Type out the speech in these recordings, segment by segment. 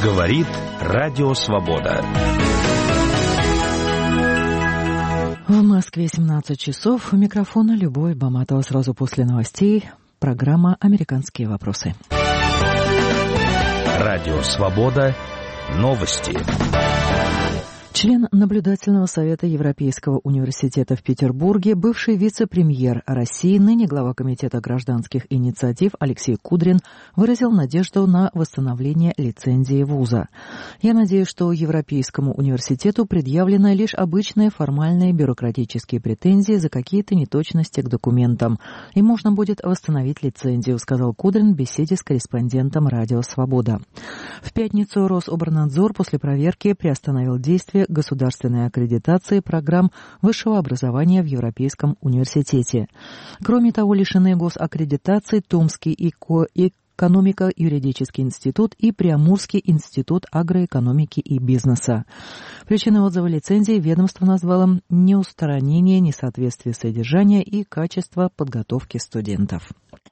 Говорит Радио Свобода. В Москве 17 часов. У микрофона Любовь Баматова. Сразу после новостей программа «Американские вопросы». Радио Свобода. Новости. Член наблюдательного совета Европейского университета в Петербурге, бывший вице-премьер России, ныне глава Комитета гражданских инициатив Алексей Кудрин выразил надежду на восстановление лицензии вуза. «Я надеюсь, что Европейскому университету предъявлены лишь обычные формальные бюрократические претензии за какие-то неточности к документам, и можно будет восстановить лицензию», сказал Кудрин в беседе с корреспондентом «Радио Свобода». В пятницу Рособорнадзор после проверки приостановил действие государственной аккредитации программ высшего образования в Европейском университете. Кроме того, лишены госаккредитации Томский экономико-юридический институт и Приамурский институт агроэкономики и бизнеса. Причиной отзыва лицензии ведомство назвало неустранение несоответствия содержания и качества подготовки студентов.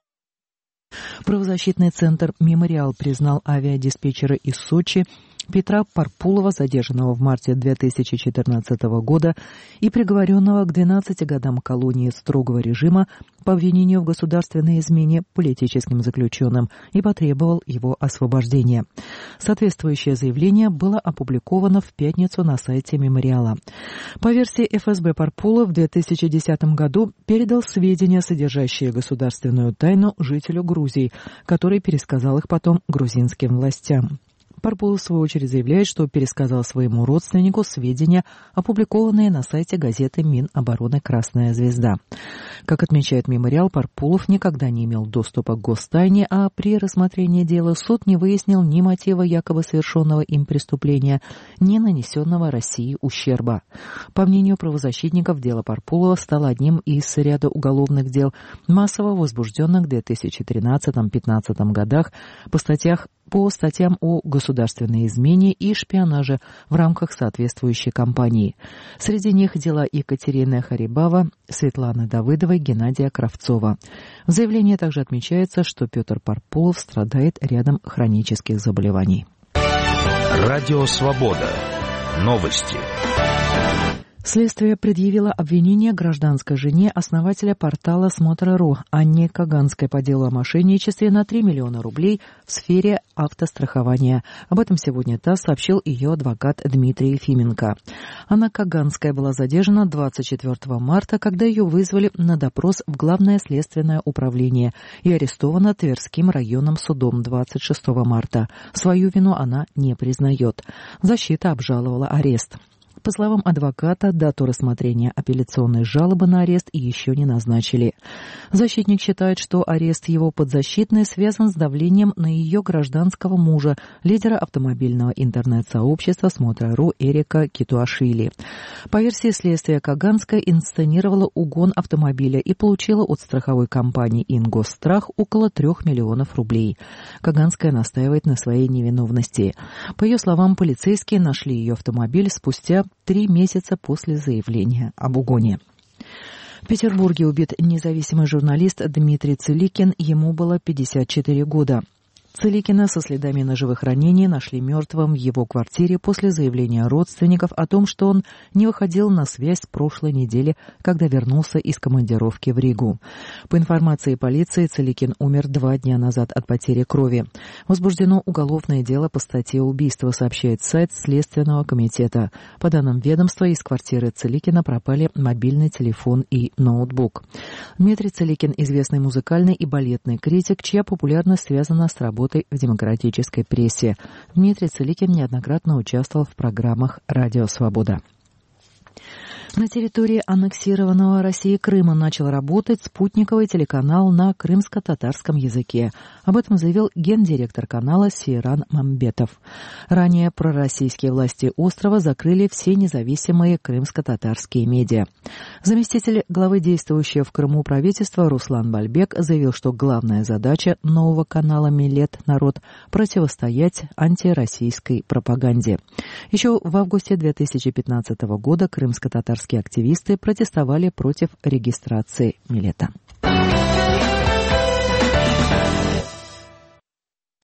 Правозащитный центр «Мемориал» признал авиадиспетчера из Сочи Петра Парпулова, задержанного в марте 2014 года и приговоренного к 12 годам колонии строгого режима по обвинению в государственной измене политическим заключенным, и потребовал его освобождения. Соответствующее заявление было опубликовано в пятницу на сайте «Мемориала». По версии ФСБ, Парпулов в 2010 году передал сведения, содержащие государственную тайну, жителю Грузии, который пересказал их потом грузинским властям. Парпулов, в свою очередь, заявляет, что пересказал своему родственнику сведения, опубликованные на сайте газеты Минобороны «Красная звезда». Как отмечает «Мемориал», Парпулов никогда не имел доступа к гостайне, а при рассмотрении дела суд не выяснил ни мотива якобы совершенного им преступления, ни нанесенного России ущерба. По мнению правозащитников, дело Парпулова стало одним из ряда уголовных дел, массово возбужденных в 2013-2015 годах по статьям о государственной измене и шпионаже в рамках соответствующей кампании. Среди них дела Екатерины Харибава, Светланы Давыдовой, Геннадия Кравцова. В заявлении также отмечается, что Петр Парпулов страдает рядом хронических заболеваний. Радио Свобода. Новости. Следствие предъявило обвинение гражданской жене основателя портала «Смотр.ру» Анне Каганской по делу о мошенничестве на 3 миллиона рублей в сфере автострахования. Об этом сегодня ТАСС сообщил ее адвокат Дмитрий Ефименко. Анна Каганская была задержана 24 марта, когда ее вызвали на допрос в Главное следственное управление и арестована Тверским районным судом 26 марта. Свою вину она не признает. Защита обжаловала арест. По словам адвоката, дату рассмотрения апелляционной жалобы на арест еще не назначили. Защитник считает, что арест его подзащитной связан с давлением на ее гражданского мужа, лидера автомобильного интернет-сообщества «Смотр.ру» Эрика Китуашвили. По версии следствия, Каганская инсценировала угон автомобиля и получила от страховой компании «Ингосстрах» около 3 миллионов рублей. Каганская настаивает на своей невиновности. По ее словам, полицейские нашли ее автомобиль спустя 3 месяца после заявления об угоне. В Петербурге убит независимый журналист Дмитрий Циликин, ему было 54 года. Циликина со следами ножевых ранений нашли мертвым в его квартире после заявления родственников о том, что он не выходил на связь с прошлой недели, когда вернулся из командировки в Ригу. По информации полиции, Циликин умер 2 дня назад от потери крови. Возбуждено уголовное дело по статье убийства, сообщает сайт Следственного комитета. По данным ведомства, из квартиры Циликина пропали мобильный телефон и ноутбук. Дмитрий Циликин – известный музыкальный и балетный критик, чья популярность связана с работой в демократической прессе. Дмитрий Циликин неоднократно участвовал в программах «Радио Свобода». На территории аннексированного Россией Крыма начал работать спутниковый телеканал на крымско-татарском языке. Об этом заявил гендиректор канала Сейран Мамбетов. Ранее пророссийские власти острова закрыли все независимые крымско-татарские медиа. Заместитель главы действующего в Крыму правительства Руслан Бальбек заявил, что главная задача нового канала «Милет. Народ» – противостоять антироссийской пропаганде. Еще в августе 2015 года крымско-татарские активисты протестовали против регистрации «Милета».